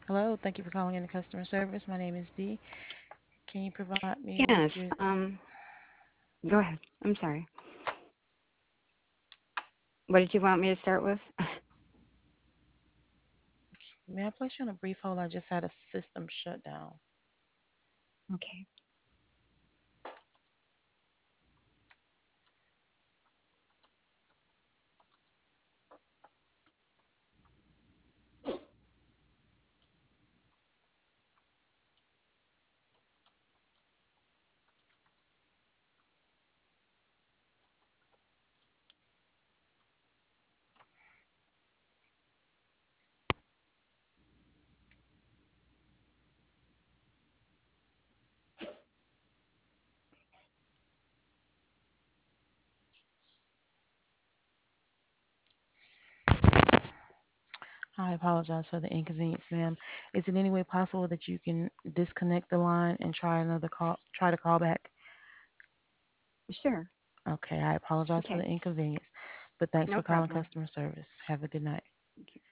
Hello, thank you for calling in the customer service. My name is Dee. Can you provide me with Yes. your, Go ahead. I'm sorry. What did you want me to start with? may I place you on a brief hold? I just had a system shutdown. Okay. I apologize for the inconvenience, ma'am. Is it any way possible that you can disconnect the line and try to call back? Sure. Okay, I apologize for Okay. the inconvenience, but thanks No for calling problem. customer service. Have a good night.